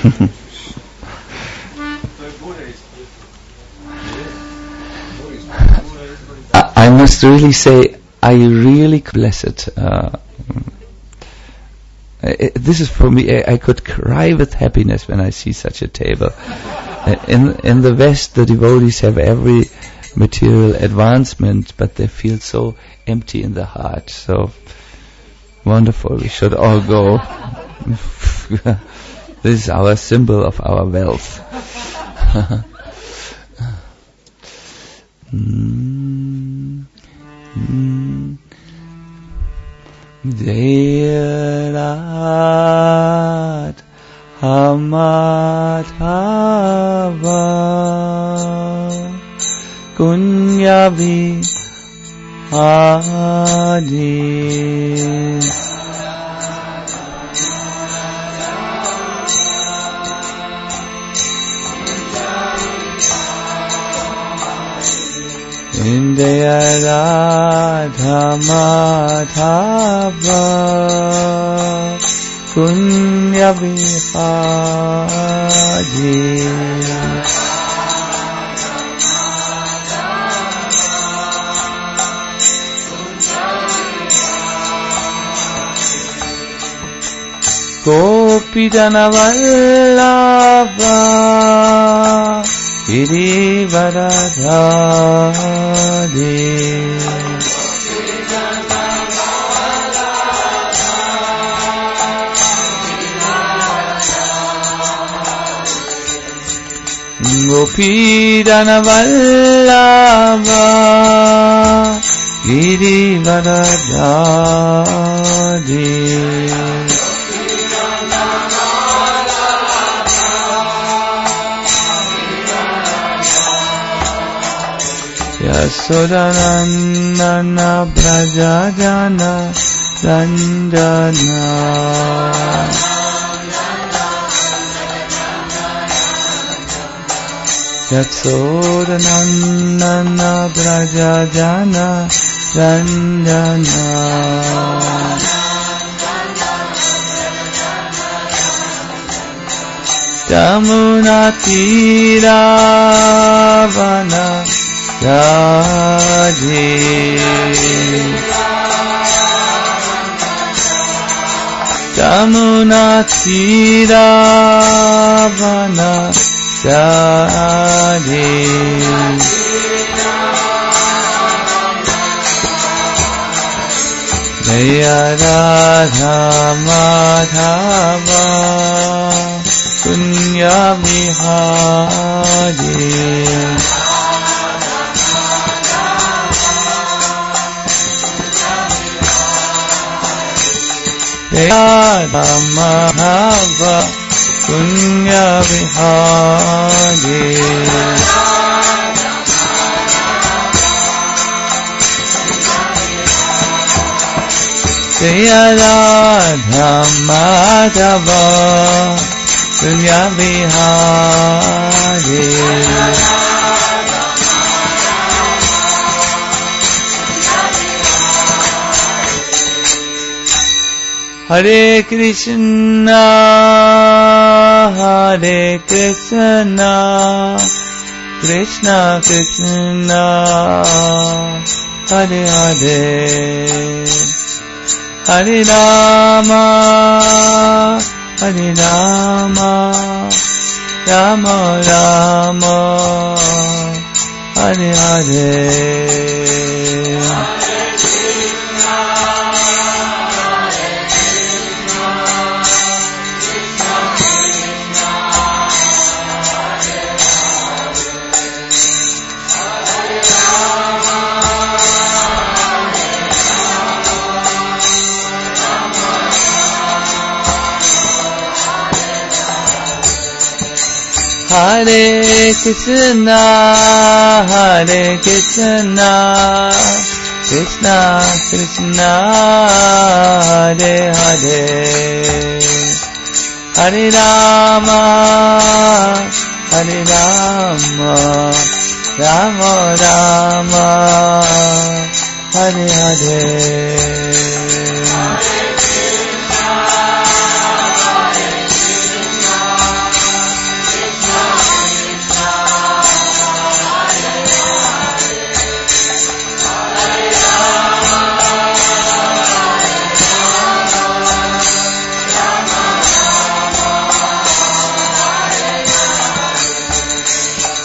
I must really say, I really blessed. This is for me. I could cry with happiness when I see such a table. In the West, the devotees have every material advancement, but they feel so empty in the heart. So wonderful. We should all go. This is our symbol of our wealth. Derat Hamadhava Kunyavi Adi Indaya Radha Madhava Punya Vihadi Gopijana Vallabha Girivaradhari Gopijana Vallabha Girivaradhari Yasodanandana Brajajana Ranjana Yasodanandana Brajajana Ranjana Jamuna Tiravana Radhe Jamuna Tiravana Radhe Jaya Radha Madhava Punya Vihadi Radha Madhava Punya Vihadi Jaya Radha Madhava Punya Vihadi Hare Krishna, Hare Krishna, Krishna Krishna, Hare Hare, Hare Rama, Hare Rama, Rama Rama, Hare Hare. Hare Krishna, Hare Krishna, Krishna Krishna, Hare Hare, Hare Rama, Hare Rama, Rama Rama, Hare Hare.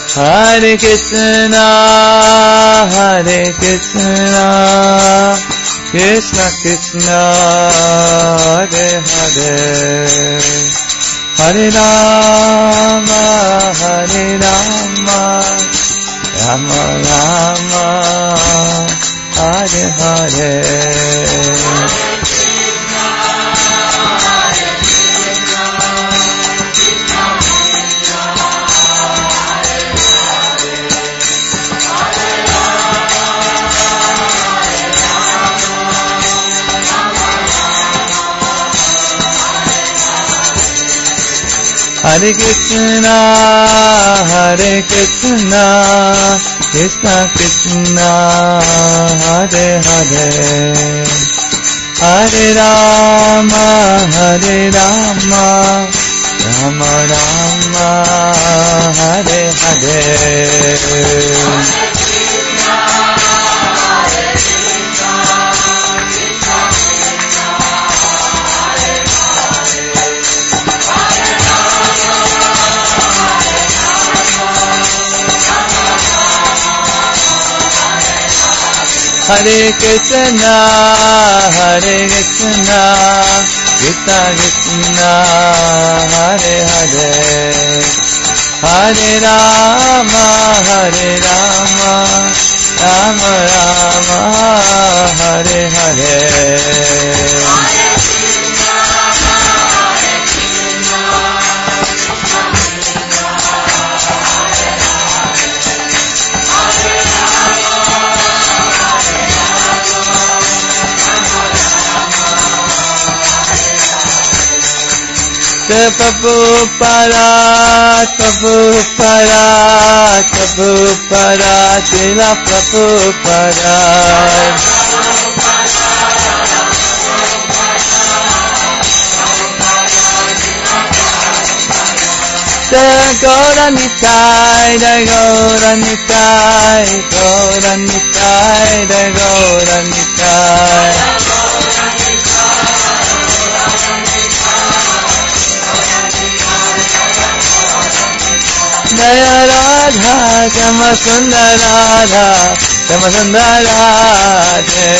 Hare Krishna, Hare Krishna, Krishna Krishna, Hare Hare, Hare Rama, Hare Rama, Rama Rama, Hare Hare. Hare Krishna, Hare Krishna, Krishna Krishna, Hare Hare, Hare Rama, Hare Rama, Rama Rama, Hare Hare. Hare Krishna, Hare Krishna, Krishna Krishna, Hare Hare, Hare Rama, Hare Rama, Rama Rama, Hare Hare. Prabhupada, Prabhupada, Prabhupada, Srila Prabhupada. Gauranitai, Gauranitai, Gauranitai, Gauranitai. Jaya Radha, Shama Sundar Radha, Shama Sundar Radha.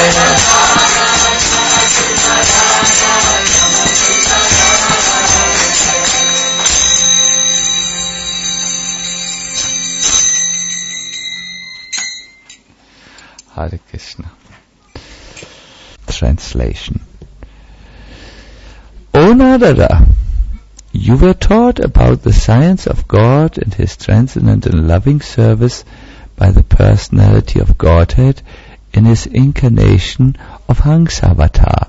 Hare Krishna. Translation. O Narada, you were taught about the science of God and His transcendent and loving service by the personality of Godhead in His incarnation of Hansavatar.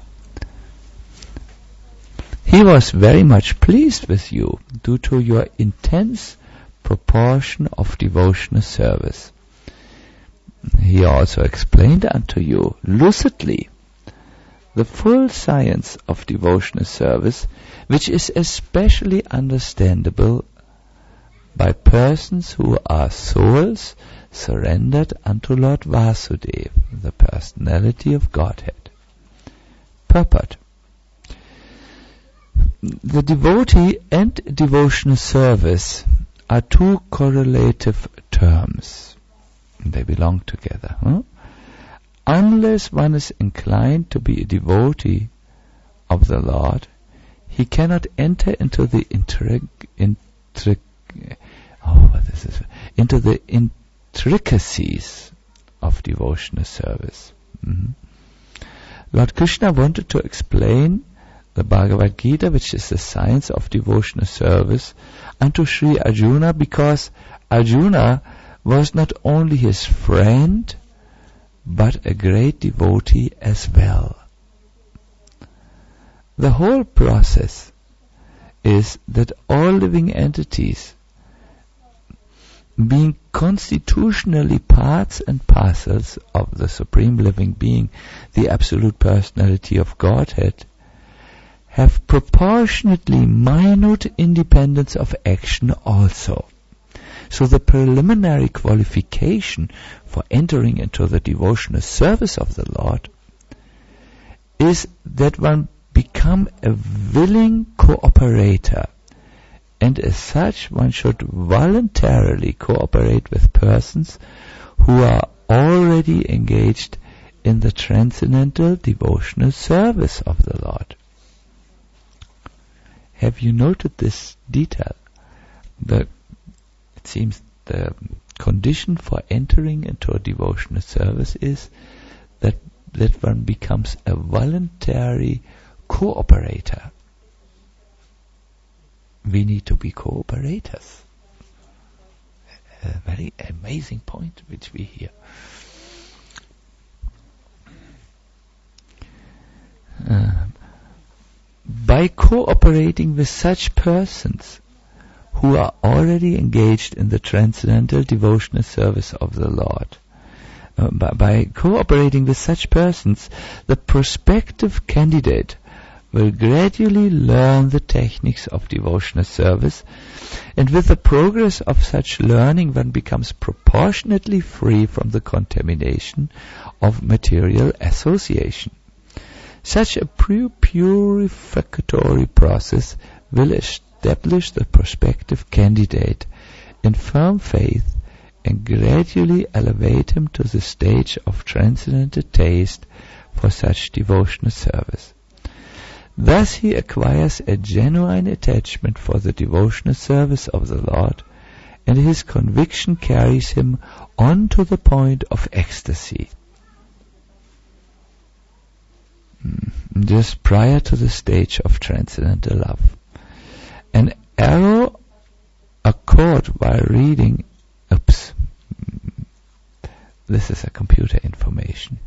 He was very much pleased with you due to your intense proportion of devotional service. He also explained unto you lucidly the full science of devotional service, which is especially understandable by persons who are souls surrendered unto Lord Vasudeva, the personality of Godhead. Purport. The devotee and devotional service are two correlative terms. They belong together. Unless one is inclined to be a devotee of the Lord, he cannot enter into the intricacies of devotional service. Lord Krishna wanted to explain the Bhagavad Gita, which is the science of devotional service, unto Sri Arjuna, because Arjuna was not only his friend, but a great devotee as well. The whole process is that all living entities, being constitutionally parts and parcels of the Supreme Living Being, the Absolute Personality of Godhead, have proportionately minute independence of action also. So the preliminary qualification for entering into the devotional service of the Lord is that one become a willing cooperator and as such one should voluntarily cooperate with persons who are already engaged in the transcendental devotional service of the Lord. Have you noted this detail? It seems the condition for entering into a devotional service is that one becomes a voluntary cooperator. We need to be cooperators. A very amazing point which we hear. By cooperating with such persons who are already engaged in the transcendental devotional service of the Lord, by cooperating with such persons, the prospective candidate will gradually learn the techniques of devotional service, and with the progress of such learning one becomes proportionately free from the contamination of material association. Such a purificatory process will establish the prospective candidate in firm faith and gradually elevate him to the stage of transcendental taste for such devotional service. Thus he acquires a genuine attachment for the devotional service of the Lord, and his conviction carries him on to the point of ecstasy. Just prior to the stage of transcendental love. An error occurred while reading. This is a computer information.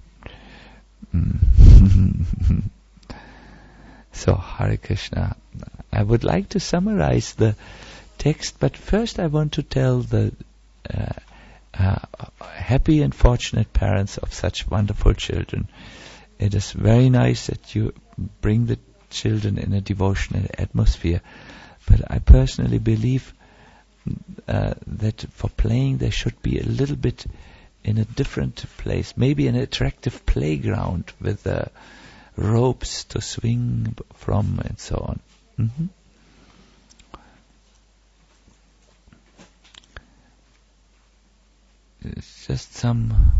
So, Hare Krishna. I would like to summarize the text, but first I want to tell the happy and fortunate parents of such wonderful children. It is very nice that you bring the children in a devotional atmosphere, but I personally believe that for playing they should be a little bit in a different place, maybe an attractive playground with ropes to swing from and so on. It's just some...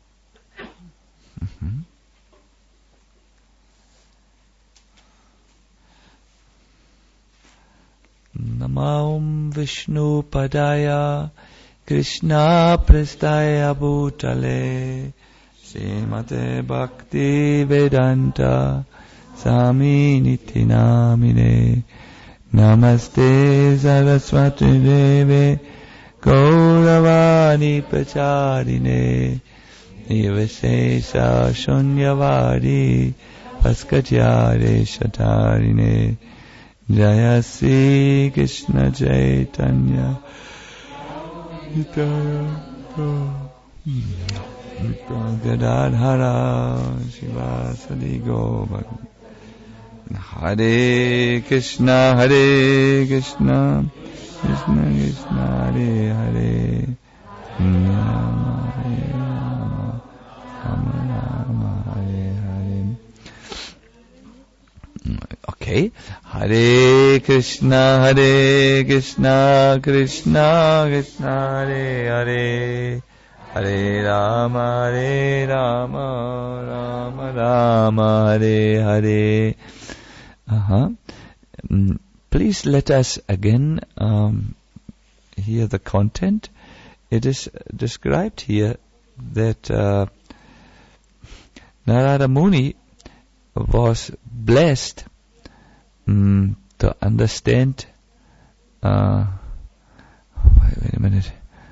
Namam Vishnu Padaya Krishna Prestaya Bhutale Srimate Bhakti Vedanta Swami Niti Namine Namaste Saraswati Deve Gauravani Pacharine Nivasesa Shunyavadi Paskatyare Shatarine Jaya Sri Krishna Chaitanya Gadadhara Shivasadi Govardhana Hare Krishna Krishna Krishna Hare Hare Rama Rama Hare Hare. Okay. Hare Krishna Krishna Krishna Hare Hare Hare Rama Rama Rama Hare Hare. Please let us again hear the content. It is described here that Narada Muni was blessed to understand. Wait a minute.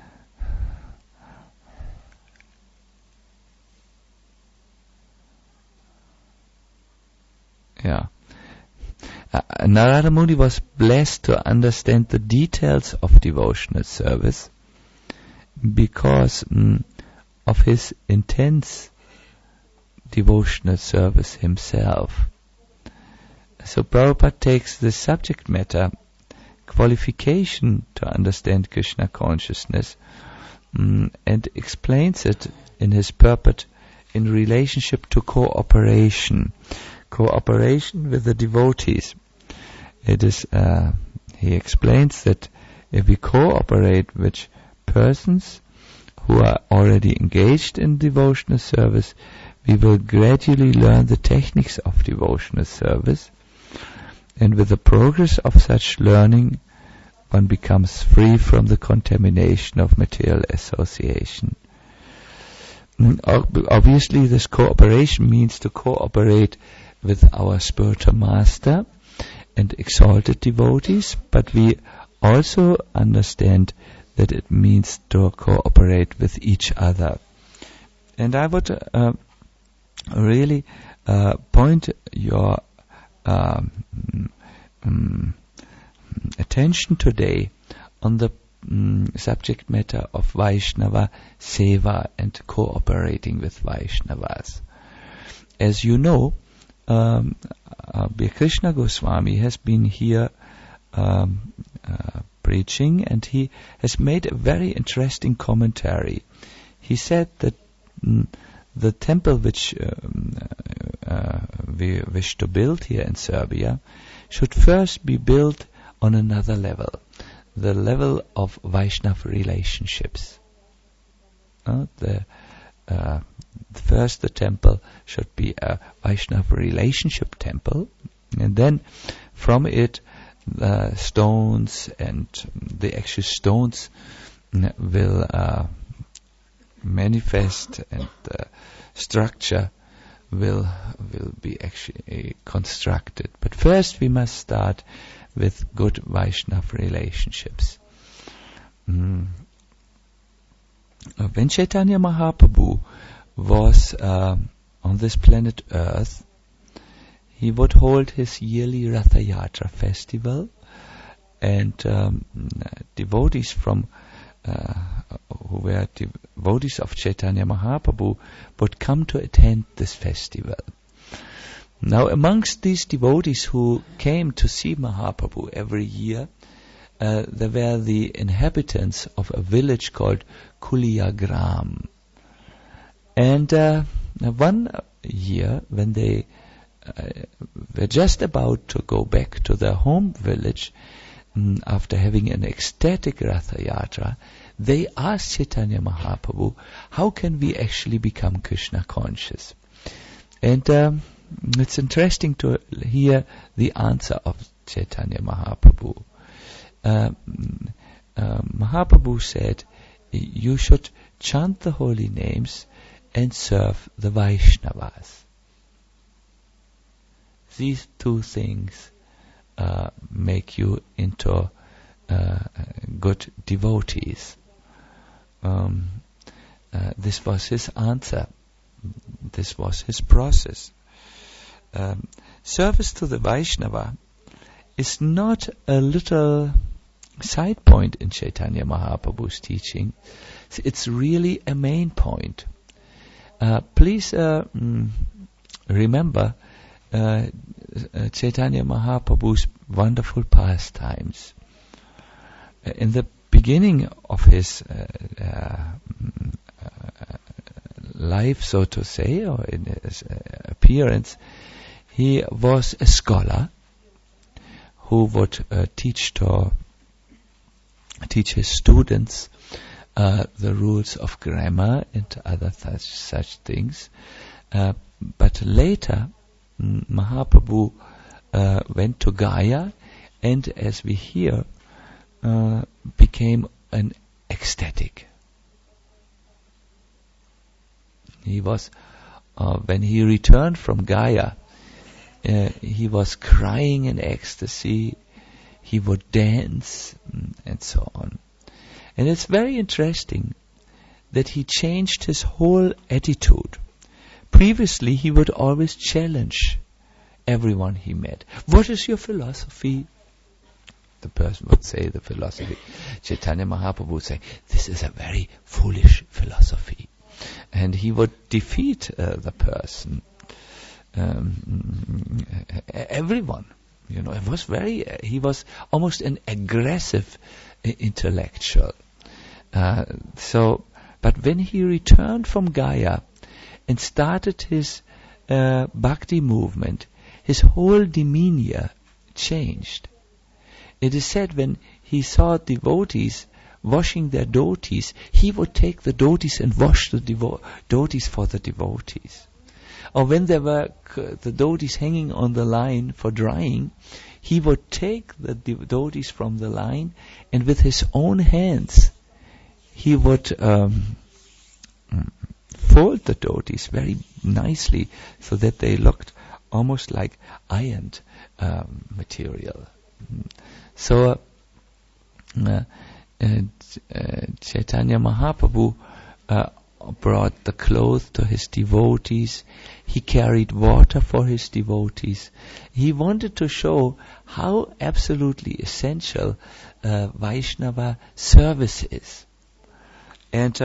Yeah. Narada Muni was blessed to understand the details of devotional service because of his intense devotional service himself. So Prabhupada takes the subject matter, qualification to understand Krishna consciousness, and explains it in his purport in relationship to cooperation with the devotees. It is he explains that if we cooperate with persons who are already engaged in devotional service, we will gradually learn the techniques of devotional service, and with the progress of such learning, one becomes free from the contamination of material association. Obviously, this cooperation means to cooperate with our spiritual master and exalted devotees, but we also understand that it means to cooperate with each other. And I would really point your attention today on the subject matter of Vaishnava Seva and cooperating with Vaishnavas. As you know, Krishna Goswami has been here preaching, and he has made a very interesting commentary. He said that the temple which we wish to build here in Serbia should first be built on another level, the level of Vaishnava relationships. First the temple should be a Vaishnava relationship temple, and then from it the stones and the actual stones will manifest, and the structure will be actually constructed. But first we must start with good Vaishnava relationships. When Chaitanya Mahaprabhu was on this planet Earth, he would hold his yearly Ratha Yatra festival, and devotees from who were devotees of Chaitanya Mahaprabhu would come to attend this festival. Now, amongst these devotees who came to see Mahaprabhu every year, there were the inhabitants of a village called Kuliagram. And one year, when they were just about to go back to their home village, after having an ecstatic Ratha Yatra, they asked Chaitanya Mahaprabhu, how can we actually become Krishna conscious? And it's interesting to hear the answer of Chaitanya Mahaprabhu. Mahaprabhu said, you should chant the holy names and serve the Vaishnavas. These two things make you into good devotees. This was his answer. This was his process. Service to the Vaishnava is not a little side point in Chaitanya Mahaprabhu's teaching. It's really a main point. Please remember Chaitanya Mahaprabhu's wonderful pastimes. In the beginning of his life, so to say, or in his appearance, he was a scholar who would teach his students the rules of grammar and other such things. But later, Mahaprabhu went to Gaya, and as we hear, became an ecstatic. He was, when he returned from Gaya, he was crying in ecstasy. He would dance and so on. And it's very interesting that he changed his whole attitude. Previously, he would always challenge everyone he met. What is your philosophy? The person would say the philosophy. Chaitanya Mahaprabhu would say, this is a very foolish philosophy. And he would defeat the person. Everyone. It was he was almost an aggressive intellectual. But when he returned from Gaya and started his bhakti movement, his whole demeanor changed. It is said when he saw devotees washing their dhotis, he would take the dhotis and wash the dhotis for the devotees. Or when there were the dhotis hanging on the line for drying, he would take the dhotis from the line and with his own hands he would fold the dhotis very nicely so that they looked almost like ironed material. So Chaitanya Mahaprabhu brought the clothes to his devotees. He carried water for his devotees. He wanted to show how absolutely essential Vaishnava service is. And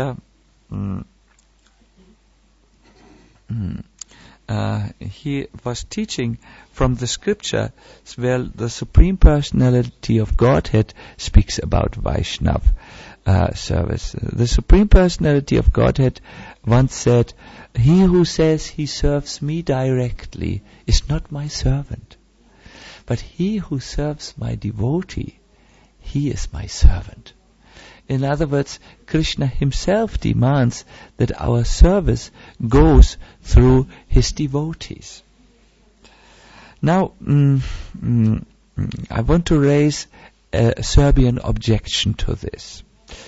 he was teaching from the scripture where the Supreme Personality of Godhead speaks about Vaishnav service. The Supreme Personality of Godhead once said, "He who says he serves me directly is not my servant, but he who serves my devotee, he is my servant." In other words, Krishna himself demands that our service goes through his devotees. Now, I want to raise a Serbian objection to this.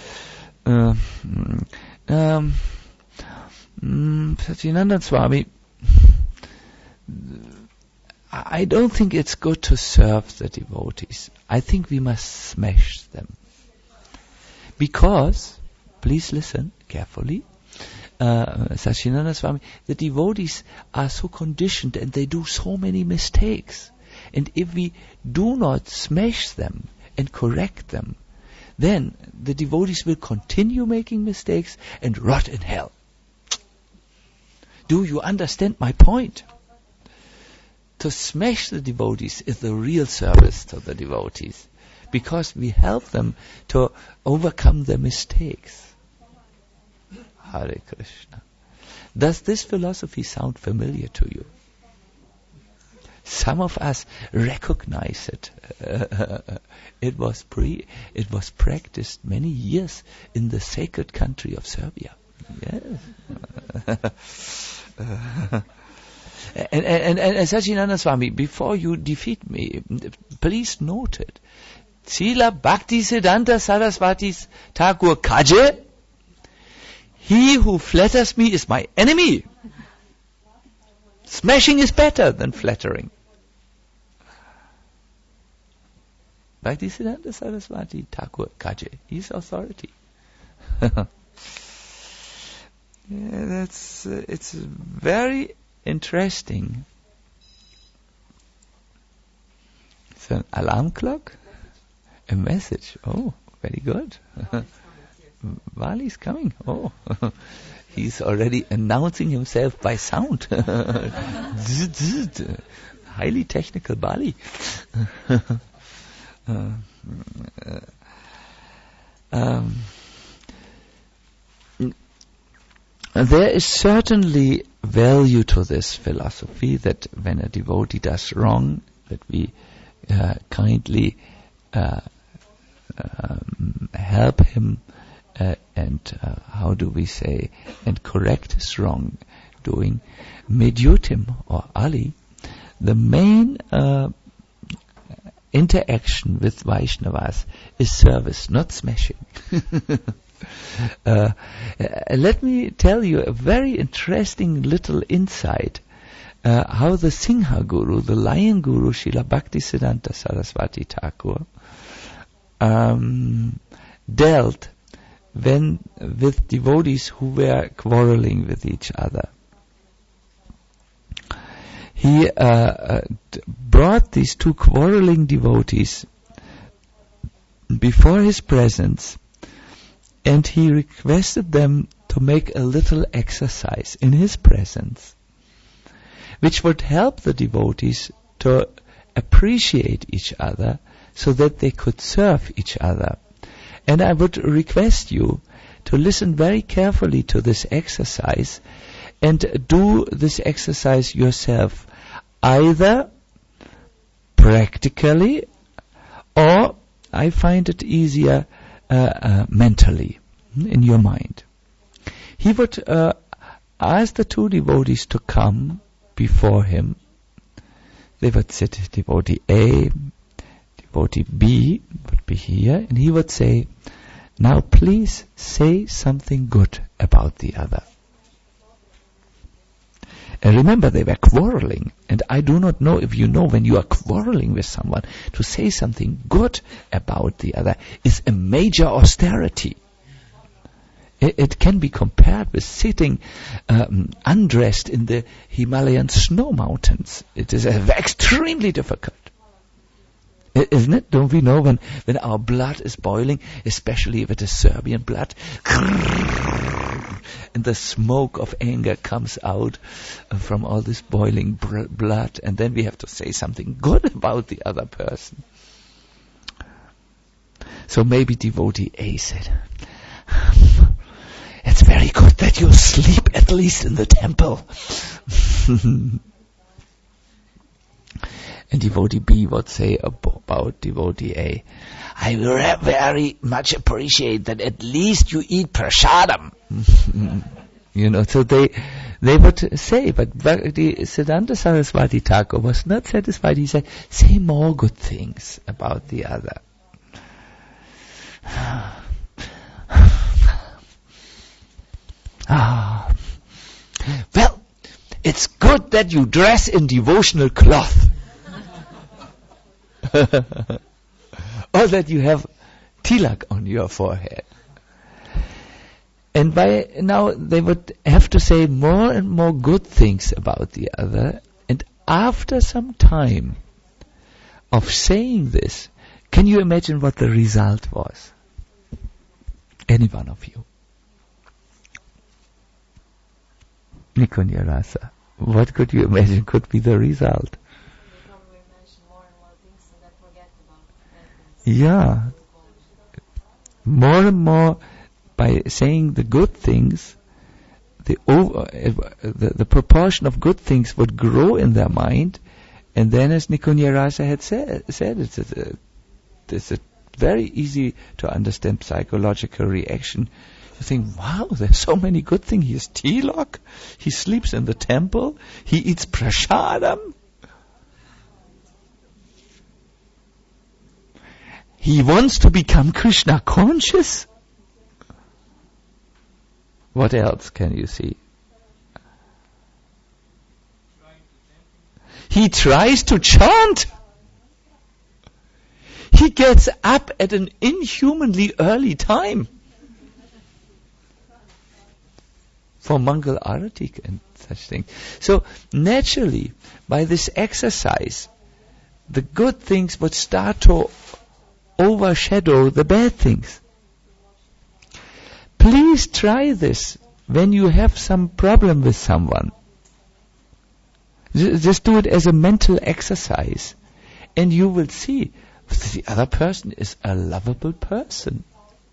Satyananda Swami, I don't think it's good to serve the devotees. I think we must smash them. Because, please listen carefully, Satyananda Swami, the devotees are so conditioned and they do so many mistakes. And if we do not smash them and correct them, then the devotees will continue making mistakes and rot in hell. Do you understand my point? To smash the devotees is the real service to the devotees, because we help them to overcome their mistakes. Hare Krishna. Does this philosophy sound familiar to you? Some of us recognize it. It was practiced many years in the sacred country of Serbia. Yes. And Satyananda Swami, before you defeat me, please note it. Srila Bhaktisiddhanta Saraswati Thakur Kaje, he who flatters me is my enemy. Smashing is better than flattering. Bhaktisiddhanta Saraswati Thakur Kaje, he's authority. It's very interesting. It's an alarm clock. A message. Oh, very good. Vali's coming. Oh, he's already announcing himself by sound. Highly technical Bali. There is certainly value to this philosophy that when a devotee does wrong, that we kindly help him and correct his wrongdoing. Medyutim or Ali, the main interaction with Vaishnavas is service, not smashing. Let me tell you a very interesting little insight how the Singha Guru, the Lion Guru, Srila Bhaktisiddhanta Saraswati Thakur, dealt with devotees who were quarreling with each other. He brought these two quarreling devotees before his presence, and he requested them to make a little exercise in his presence, which would help the devotees to appreciate each other so that they could serve each other. And I would request you to listen very carefully to this exercise and do this exercise yourself, either practically or I find it easier mentally, in your mind. He would ask the two devotees to come before him. They would sit, devotee A, devotee B would be here, and he would say, now please say something good about the other. And remember, they were quarreling, and I do not know if you know, when you are quarreling with someone, to say something good about the other is a major austerity. It can be compared with sitting undressed in the Himalayan snow mountains. It is extremely difficult. Isn't it? Don't we know when our blood is boiling, especially if it is Serbian blood, and the smoke of anger comes out from all this boiling blood, and then we have to say something good about the other person. So maybe devotee A said, it's very good that you sleep at least in the temple. And devotee B would say about devotee A, I very much appreciate that at least you eat prasadam. So they would say, but the Siddhanta Saraswati Thakur was not satisfied. He said, say more good things about the other. Well, it's good that you dress in devotional cloth. Or that you have tilak on your forehead. And by now they would have to say more and more good things about the other. And after some time of saying this, can you imagine what the result was? Any one of you? Nikunya Rasa. What could you imagine could be the result? Yeah. More and more, by saying the good things, the proportion of good things would grow in their mind, and then, as Nikunya Rasa had said it's a very easy to understand psychological reaction. You think, wow, there's so many good things. He has tilak, he sleeps in the temple, he eats prasadam, he wants to become Krishna conscious. What else can you see? He tries to chant. He gets up at an inhumanly early time for Mangal Aratik and such things. So naturally, by this exercise, the good things would start to overshadow the bad things. Please try this when you have some problem with someone. Just do it as a mental exercise, and you will see the other person is a lovable person.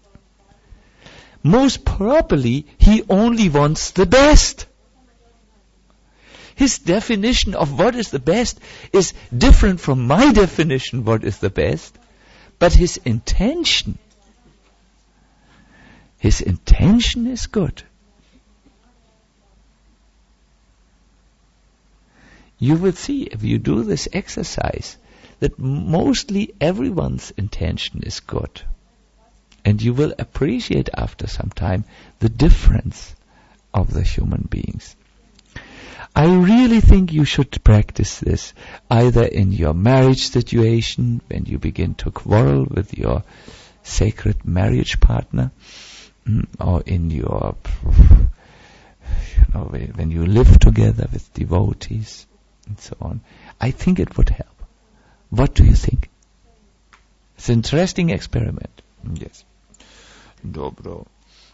Most probably, he only wants the best. His definition of what is the best is different from my definition what is the best, but his intention is good. You will see, if you do this exercise, that mostly everyone's intention is good. And you will appreciate after some time the difference of the human beings. I really think you should practice this, either in your marriage situation, when you begin to quarrel with your sacred marriage partner, or in your, when you live together with devotees, and so on. I think it would help. What do you think? It's an interesting experiment. Yes. Dobro.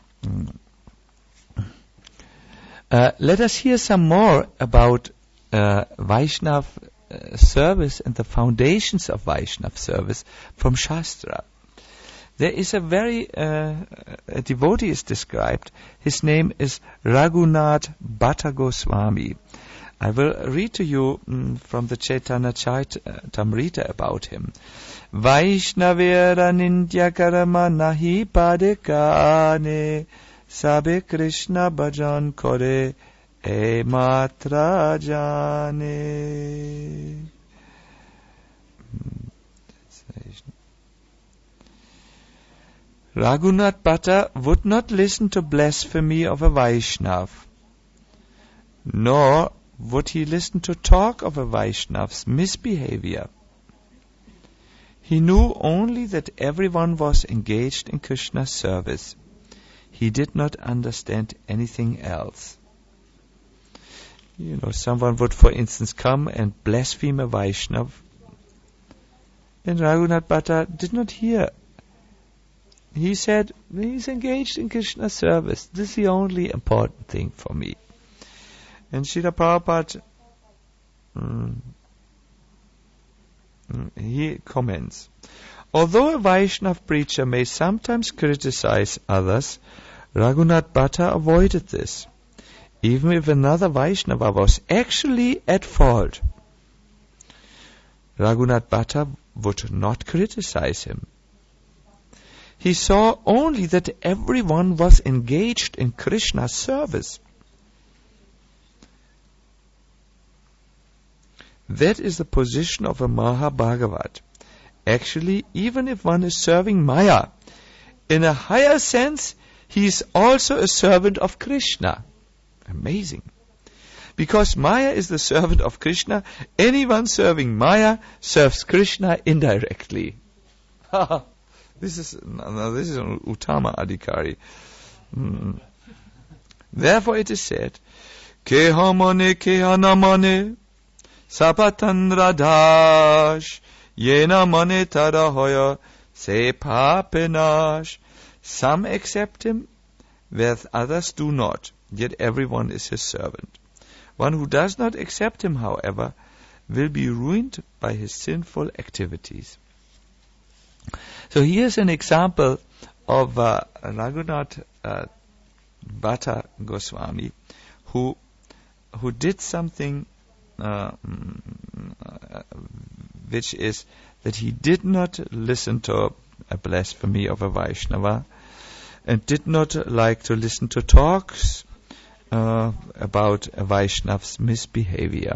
Let us hear some more about Vaishnav service and the foundations of Vaishnav service from Shastra. There is a a devotee is described. His name is Raghunath Bhatta Goswami. I will read to you from the Chaitanya Charitamrita about him. Vaishnavera nindya karama nahi padekane sabe Krishna bhajan kore e matra jane. Raghunath Bhatta would not listen to blasphemy of a Vaishnav, nor would he listen to talk of a Vaishnav's misbehavior. He knew only that everyone was engaged in Krishna's service. He did not understand anything else. Someone would, for instance, come and blaspheme a Vaishnav, and Raghunath Bhatta did not hear. He said, he's engaged in Krishna's service. This is the only important thing for me. And Srila Prabhupada, he comments, although a Vaishnava preacher may sometimes criticize others, Raghunath Bhatta avoided this, even if another Vaishnava was actually at fault. Raghunath Bhatta would not criticize him. He saw only that everyone was engaged in Krishna's service. That is the position of a Mahabhagavat. Actually, even if one is serving Maya, in a higher sense, he is also a servant of Krishna. Amazing. Because Maya is the servant of Krishna, anyone serving Maya serves Krishna indirectly. This is an Uttama Adhikari. Therefore it is said, Kehamane kehanamane sapatan radhash yena mane tarahoya se papenash. Some accept him, whereas others do not, yet everyone is his servant. One who does not accept him, however, will be ruined by his sinful activities. So here's an example of Raghunath Bhatta Goswami, who did something which is that he did not listen to a blasphemy of a Vaishnava, and did not like to listen to talks about a Vaishnav's misbehavior.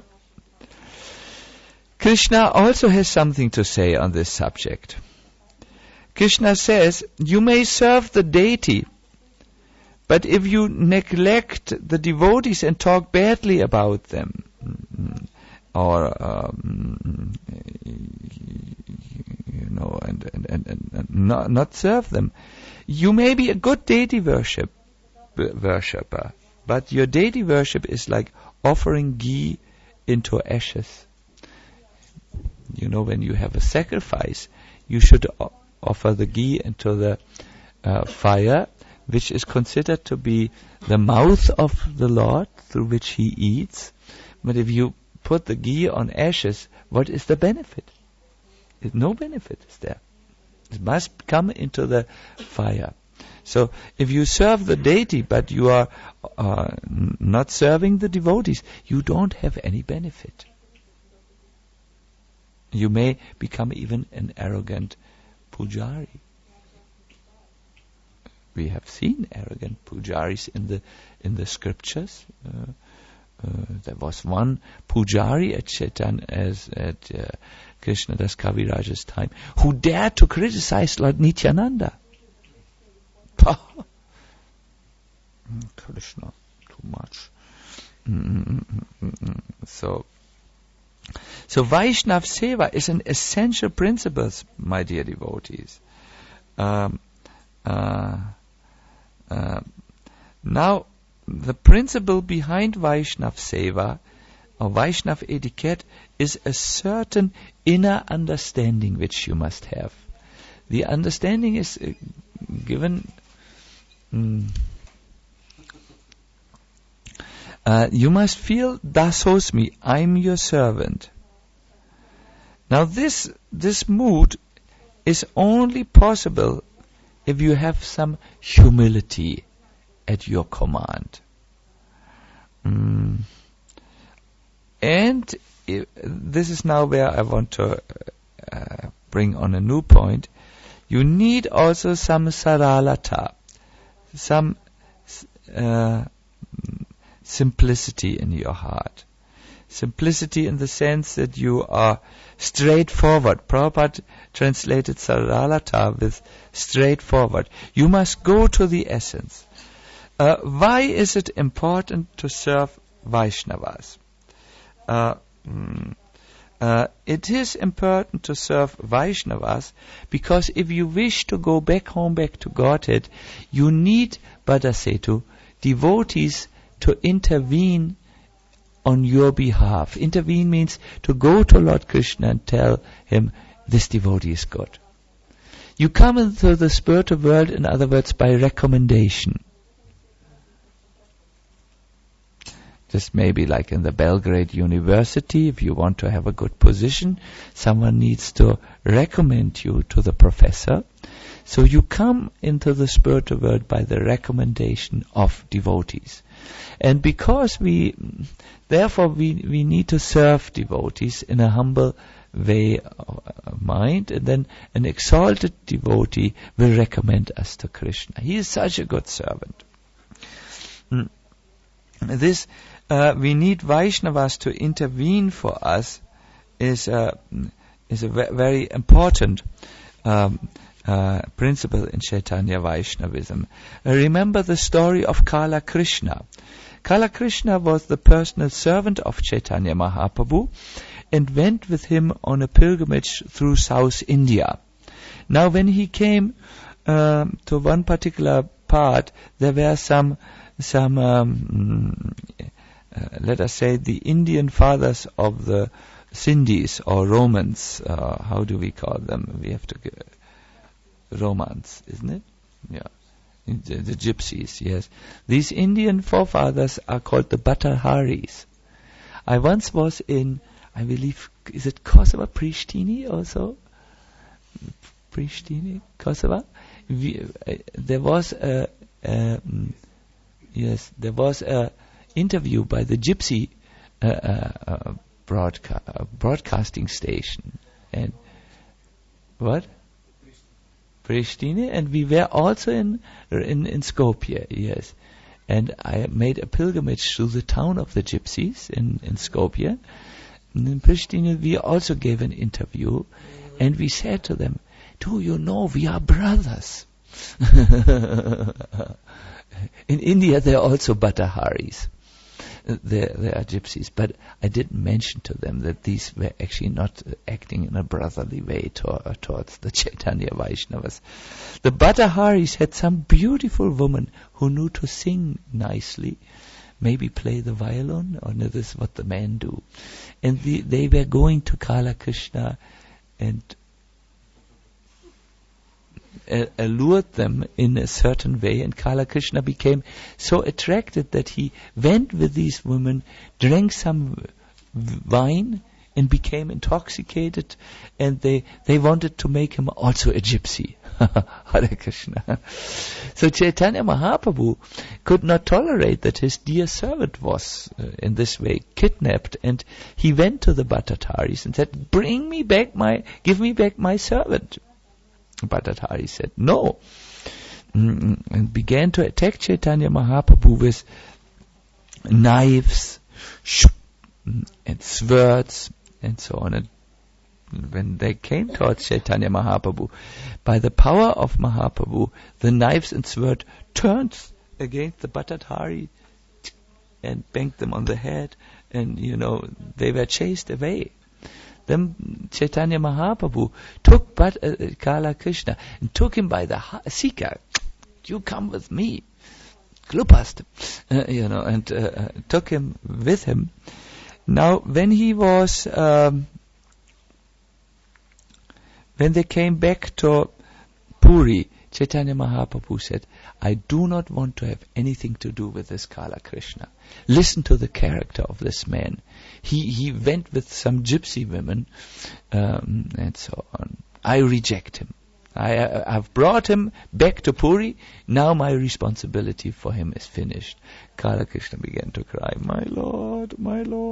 Krishna also has something to say on this subject. Krishna says, you may serve the deity, but if you neglect the devotees and talk badly about them, or and not serve them, you may be a good deity worshipper, but your deity worship is like offering ghee into ashes. When you have a sacrifice, you should offer the ghee into the fire, which is considered to be the mouth of the Lord through which he eats. But if you put the ghee on ashes, what is the benefit? No benefit is there. It must come into the fire. So if you serve the deity, but you are not serving the devotees, you don't have any benefit. You may become even an arrogant pujari. We have seen arrogant pujaris in the scriptures. There was one pujari at Krishnadas Kaviraja's time who dared to criticize Lord Nityananda. Krishna, too much. So Vaishnav Seva is an essential principle, my dear devotees. Now, the principle behind Vaishnav Seva, or Vaishnav etiquette, is a certain inner understanding which you must have. The understanding is given. You must feel dasosmi, I'm your servant. Now this mood is only possible if you have some humility at your command. And this is now where I want to bring on a new point. You need also some saralata, some simplicity in your heart. Simplicity in the sense that you are straightforward. Prabhupada translated saralata with straightforward. You must go to the essence. Why is it important to serve Vaishnavas? It is important to serve Vaishnavas because if you wish to go back home, back to Godhead, you need Bhadasetu, devotees, to intervene on your behalf. Intervene means to go to Lord Krishna and tell him, this devotee is good. You come into the spiritual world, in other words, by recommendation. Just maybe like in the Belgrade University, if you want to have a good position, someone needs to recommend you to the professor. So you come into the spiritual world by the recommendation of devotees. And because therefore we need to serve devotees in a humble way of mind, and then an exalted devotee will recommend us to Krishna. He is such a good servant. We need Vaishnavas to intervene for us is a very important principle in Chaitanya Vaishnavism. Remember the story of Kala Krishna. Kala Krishna was the personal servant of Chaitanya Mahaprabhu and went with him on a pilgrimage through South India. Now when he came to one particular part, there were some let us say the Indian fathers of the Sindhis or Romans. How do we call them? We have to Romans, isn't it? Yeah. The gypsies, yes. These Indian forefathers are called the Bhattaharis. I once was in, I believe, is it Kosovo, Pristina also? Pristina, Kosovo? There was a interview by the gypsy broadcasting station. And what? Pristina, and we were also in Skopje, yes. And I made a pilgrimage through the town of the gypsies in Skopje. And in Pristina we also gave an interview, and we said to them, do you know we are brothers? In India there are also Bhattaharis. There are gypsies, but I didn't mention to them that these were actually not acting in a brotherly way towards the Chaitanya Vaishnavas. The Bhattaharis had some beautiful woman who knew to sing nicely, maybe play the violin, or no, this is what the men do. And they were going to Kala Krishna and allured them in a certain way, and Kala Krishna became so attracted that he went with these women, drank some wine, and became intoxicated, and they wanted to make him also a gypsy. Hare Krishna. So Chaitanya Mahaprabhu could not tolerate that his dear servant was in this way kidnapped, and he went to the Bhattataris and said, give me back my servant. Bhattacharya said no, and began to attack Chaitanya Mahaprabhu with knives and swords and so on. And when they came towards Chaitanya Mahaprabhu, by the power of Mahaprabhu, the knives and sword turned against the Bhattacharya and banged them on the head, and they were chased away. Then Chaitanya Mahaprabhu took Kala Krishna and took him by the Sika. You come with me, Glupast, and took him with him. Now, when they came back to Puri, Chaitanya Mahaprabhu said, I do not want to have anything to do with this Kala Krishna. Listen to the character of this man. He went with some gypsy women, and so on. I reject him. I've brought him back to Puri. Now my responsibility for him is finished. Kala Krishna began to cry, my Lord, my Lord.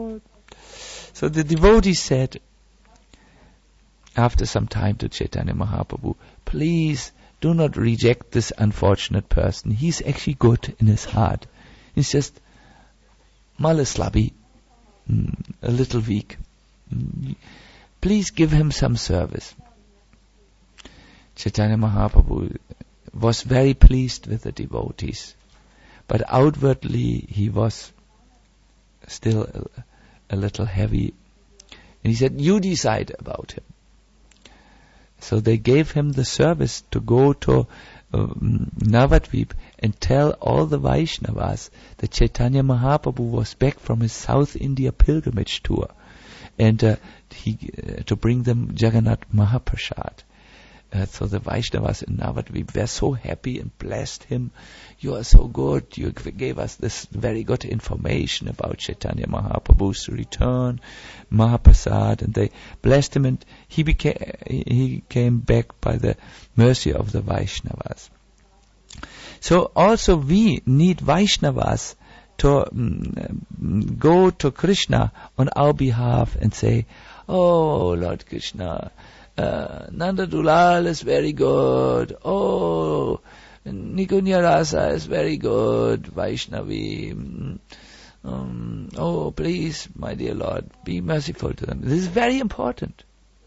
So the devotee said, after some time, to Chaitanya Mahaprabhu, please do not reject this unfortunate person. He's actually good in his heart. He's just malaslabi, a little weak. Please give him some service. Chaitanya Mahaprabhu was very pleased with the devotees, but outwardly he was still a little heavy. And he said, you decide about him. So they gave him the service to go to Navadvip and tell all the Vaishnavas that Chaitanya Mahaprabhu was back from his South India pilgrimage tour, and to bring them Jagannath Mahaprasad. So the Vaishnavas in Navadvip were so happy and blessed him. You are so good. You gave us this very good information about Chaitanya Mahaprabhu's return, Mahaprasad, and they blessed him, and he came back by the mercy of the Vaishnavas. So also we need Vaishnavas to go to Krishna on our behalf and say, oh Lord Krishna, Nanda Dulal is very good. Oh, Nikunya Rasa is very good. Vaishnavi. Oh, please, my dear Lord, be merciful to them. This is very important.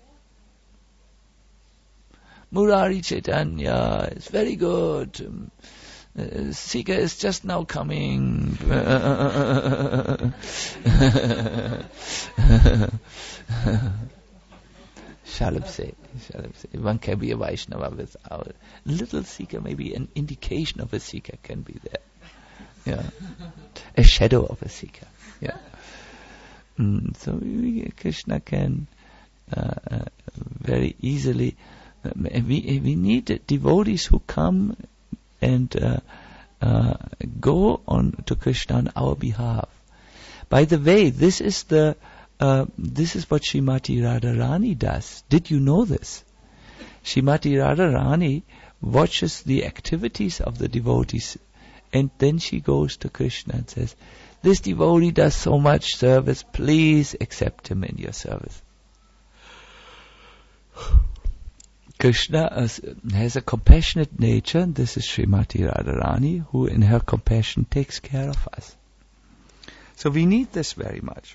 Murari Chaitanya is very good. Sika is just now coming. Shalab say. One can be a Vaishnava without little Sika, maybe an indication of a Sika can be there. Yeah, a shadow of a Sika. Yeah. So Krishna can very easily. We need devotees who come and go on to Krishna on our behalf. By the way, this is what Srimati Radharani does. Did you know this? Srimati Radharani watches the activities of the devotees, and then she goes to Krishna and says, this devotee does so much service, please accept him in your service. Krishna has a compassionate nature, and this is Srimati Radharani, who in her compassion takes care of us. So we need this very much.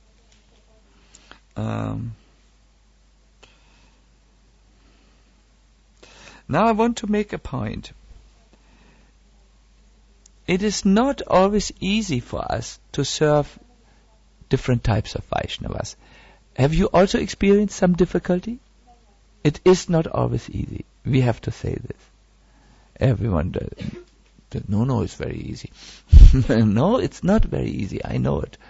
Now I want to make a point. It is not always easy for us to serve different types of Vaishnavas. Have you also experienced some difficulty? It is not always easy. We have to say this. Everyone does. No, it's very easy. No, it's not very easy. I know it.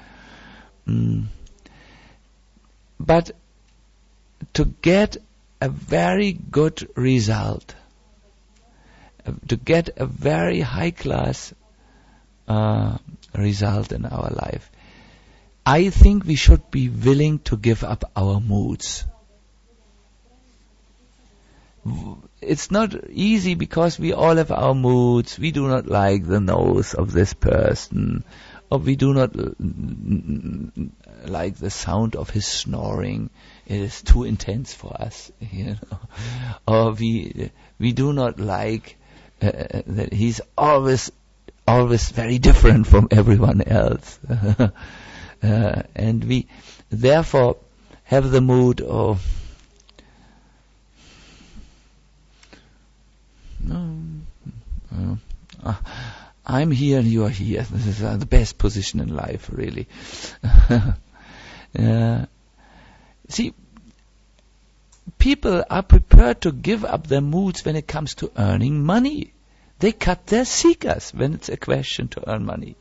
But to get a very good result, to get a very high class result in our life, I think we should be willing to give up our moods. It's not easy because we all have our moods. We do not like the nose of this person, or we do not like the sound of his snoring. It is too intense for us, Or we do not like that he's always very different from everyone else, and we therefore have the mood of I'm here and you are here. This is the best position in life, really. See, people are prepared to give up their moods when it comes to earning money. They cut their sikas when it's a question to earn money.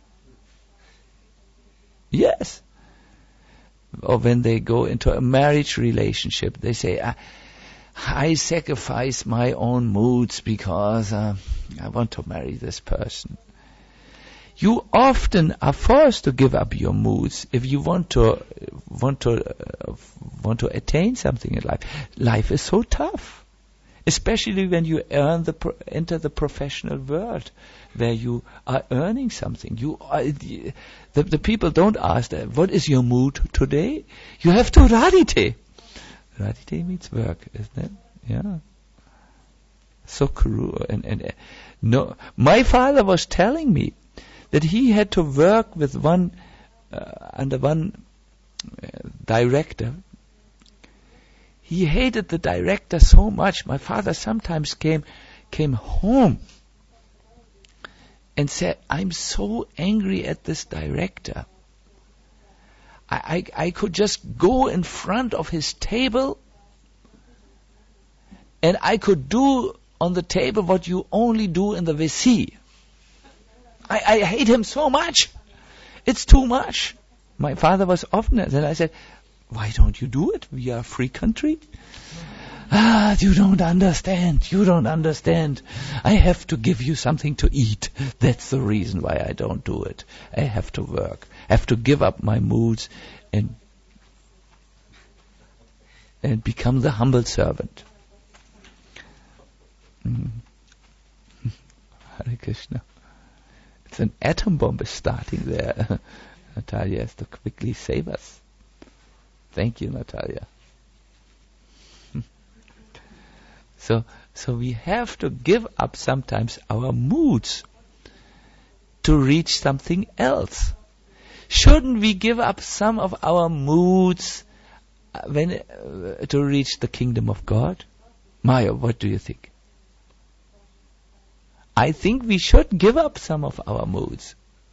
Yes. Or when they go into a marriage relationship, they say, I sacrifice my own moods because I want to marry this person. You often are forced to give up your moods if you want to attain something in life. Life is so tough. especially when you enter the professional world, where you are earning something. The people don't ask, what is your mood today? You have to radite. Radite means work, isn't it? Yeah. So cruel. And no, my father was telling me that he had to work with under one director. He hated the director so much. My father sometimes came home and said, I'm so angry at this director. I could just go in front of his table and I could do on the table what you only do in the WC. I hate him so much. It's too much. My father was often, and I said, why don't you do it? We are a free country. You don't understand. You don't understand. I have to give you something to eat. That's the reason why I don't do it. I have to work. I have to give up my moods and become the humble servant. Hare Krishna. It's an atom bomb is starting there. Natalia has to quickly save us. Thank you, Natalia. So we have to give up sometimes our moods to reach something else. Shouldn't we give up some of our moods to reach the kingdom of God? Maya, what do you think? I think we should give up some of our moods.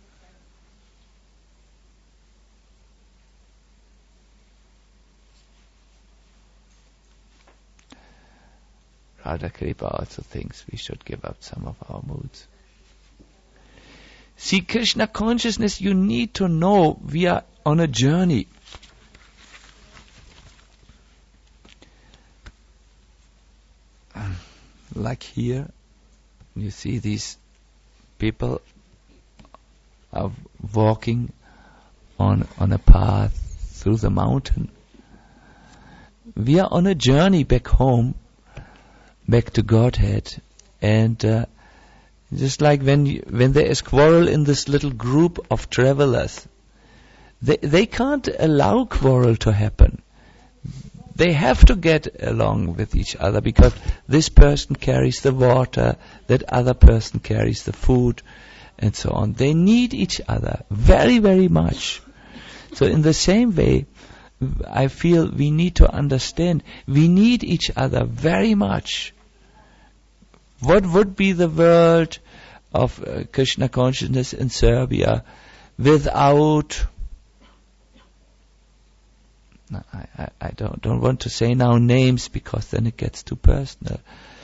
Radha Kripa also thinks we should give up some of our moods. See, Krishna consciousness, you need to know we are on a journey. Like here, you see these people are walking on a path through the mountain. We are on a journey back home, back to Godhead, and just like when there is quarrel in this little group of travelers, they can't allow quarrel to happen. They have to get along with each other because this person carries the water, that other person carries the food, and so on. They need each other very, very much. So in the same way, I feel we need to understand we need each other very much. What would be the world of Krishna consciousness in Serbia without... I don't want to say now names because then it gets too personal.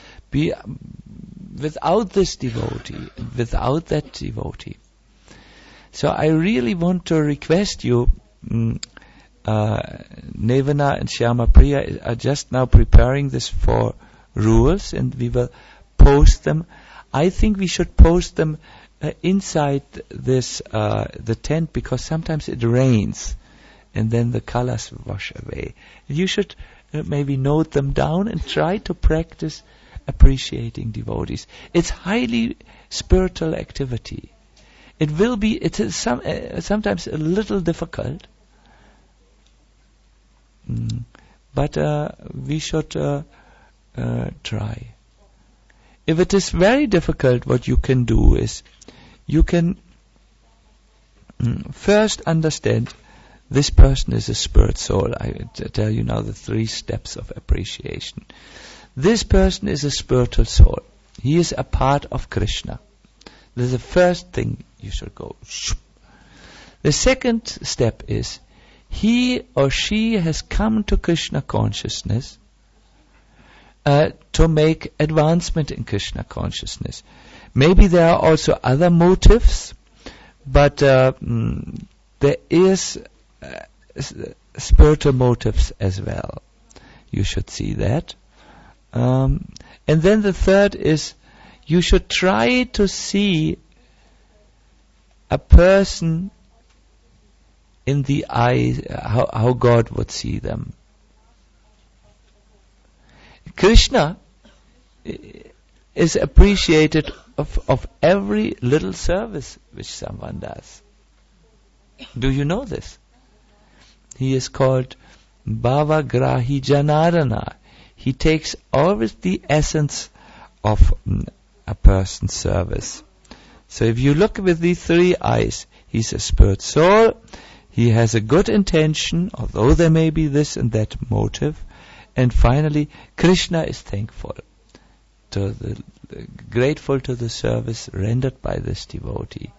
Without this devotee, without that devotee. So I really want to request you, Nevana and Shyama Priya are just now preparing this for rules, and we will post them. I think we should post them inside this the tent, because sometimes it rains and then the colors wash away. You should maybe note them down and try to practice appreciating devotees. It's highly spiritual activity. It is sometimes a little difficult, but we should try. If it is very difficult, what you can do is you can first understand this person is a spirit soul. I tell you now the 3 steps of appreciation. This person is a spiritual soul. He is a part of Krishna. This is the first thing you should go. The second step is he or she has come to Krishna consciousness to make advancement in Krishna consciousness. Maybe there are also other motives, but there is spiritual motives as well. You should see that. And then the third is you should try to see a person in the eyes, how God would see them. Krishna is appreciated of every little service which someone does. Do you know this? He is called Bhavagrahi Janarana. He takes always the essence of a person's service. So if you look with these three eyes, he's a spirit soul, he has a good intention, although there may be this and that motive, and finally, Krishna is thankful, grateful to the service rendered by this devotee.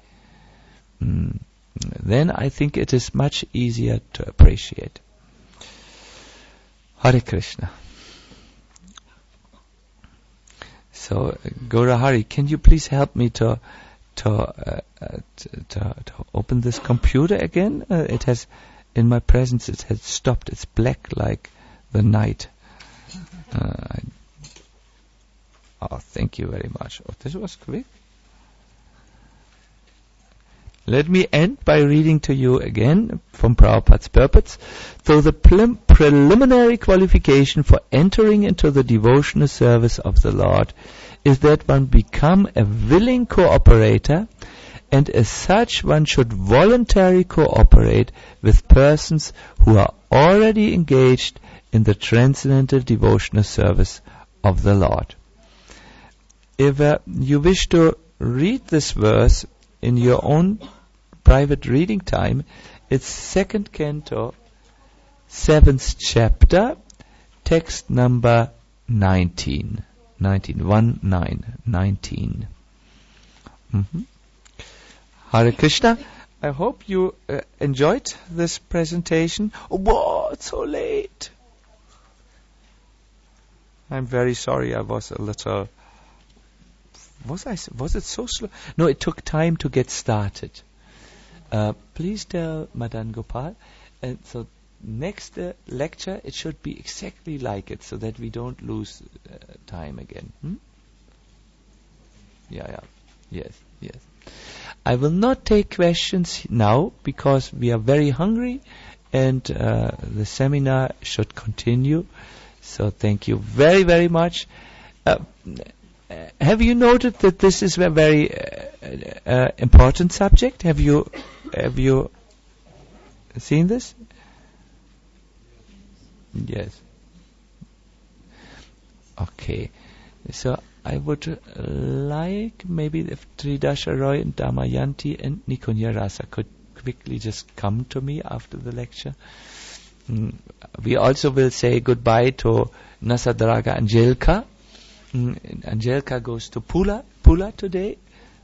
Then I think it is much easier to appreciate. Hare Krishna. So, Gaurahari, can you please help me to open this computer again? It has, in my presence, it has stopped. It's black like the night. Thank you very much. Oh, this was quick. Let me end by reading to you again from Prabhupada's purports. So the preliminary qualification for entering into the devotional service of the Lord is that one become a willing cooperator, and as such one should voluntarily cooperate with persons who are already engaged in the transcendental devotional service of the Lord. If you wish to read this verse in your own private reading time, it's 2nd Canto, 7th chapter, text number 19. 19. Hare Krishna. I hope you enjoyed this presentation. Oh, whoa, it's so late. I'm very sorry, I was a little... Was it so slow? No, it took time to get started. Please tell Madan Gopal. And so next lecture, it should be exactly like it, so that we don't lose time again. Yeah. Yes. I will not take questions now, because we are very hungry, and the seminar should continue. So thank you very, very much. Have you noted that this is a very important subject? Have you seen this? Yes. Okay. So I would like maybe if Tridasha Roy and Damayanti and Nikunya Rasa could quickly just come to me after the lecture. We also will say goodbye to Nasadraga Angelika. Angelika goes to Pula today.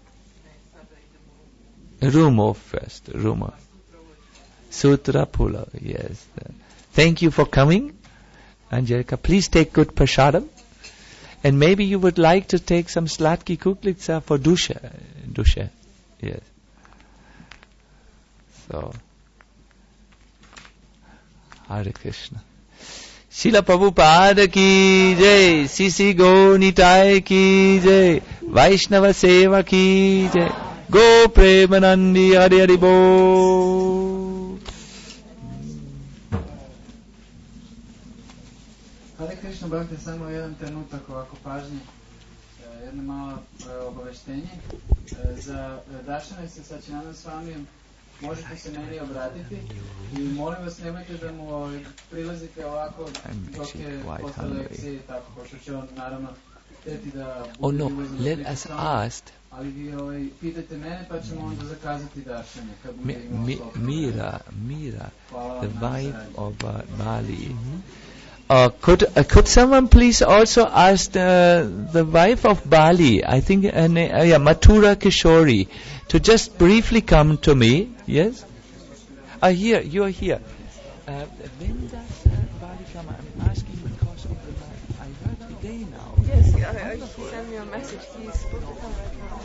Rumo first. Rumo. Sutra Pula, yes. Thank you for coming, Angelika. Please take good prasadam. And maybe you would like to take some sladki kuklica for Dusha. Yes. So, Hare Krishna. Srila Prabhupada ki jai, Sisi Gonitai ki jai, Vaishnava Seva ki jai, Go Premanandi Hari Hari Bo. Hare Krishna, brakte, samo jedan trenutak ovako pažnje, jedno malo obaveštenje. Za Dašana se sa Činanom s vami možete se meni obratiti i molim vas nemojte da mu prilazite ovako dok je posle lekcije i tako, pošto će on naravno hteti da... Oh no, let us ask. Ali vi pitajte mene pa ćemo onda zakazati Dašanje. Mira, the wife of Bali. Could someone please also ask the wife of Bali, I think, Mathura Kishori, to just briefly come to me? Yes? Here, you are here. When does Bali come? I'm asking because of the night. I heard today now. Yes, he sent me a message. He's supposed to come right now.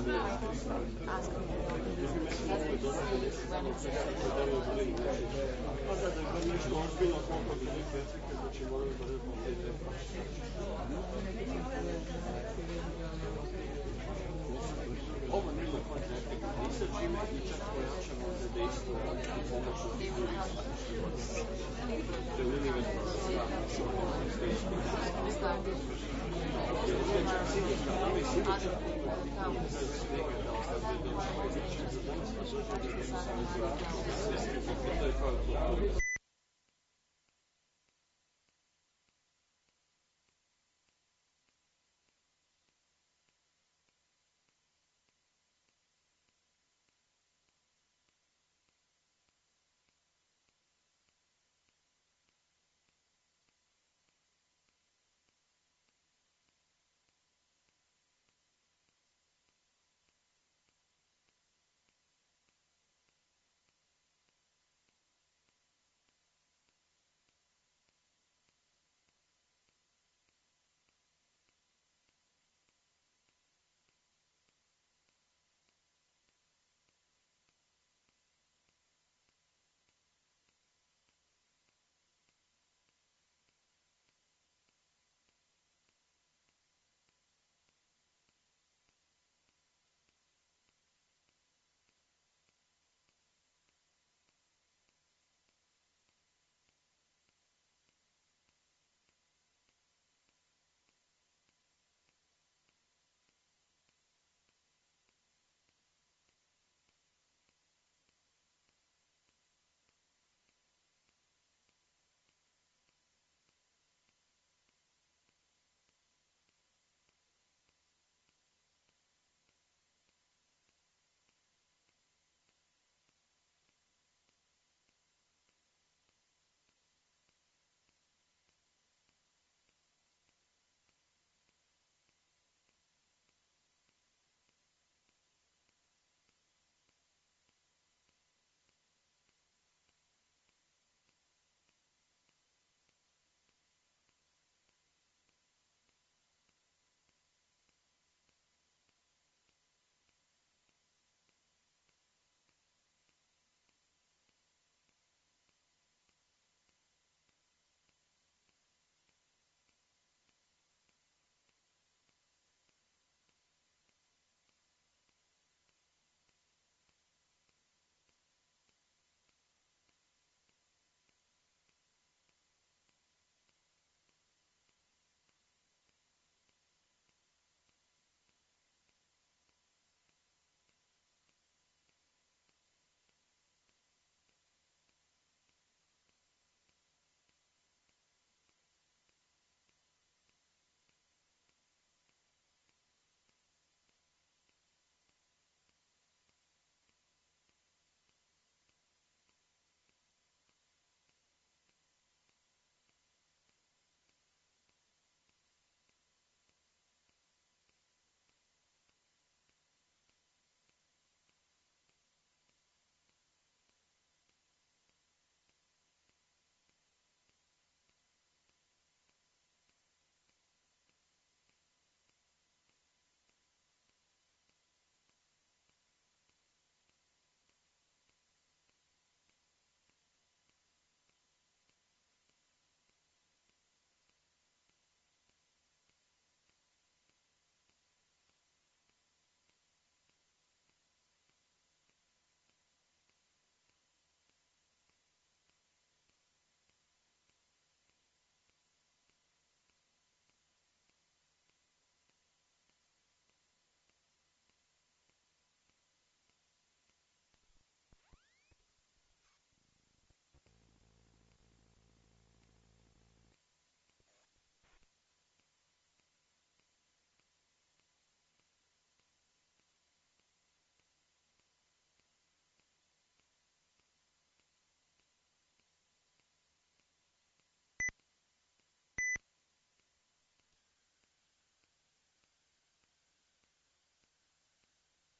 Ovo nema koncepta, nisam čime i čak pojačamo za dejstvo i pomoću to je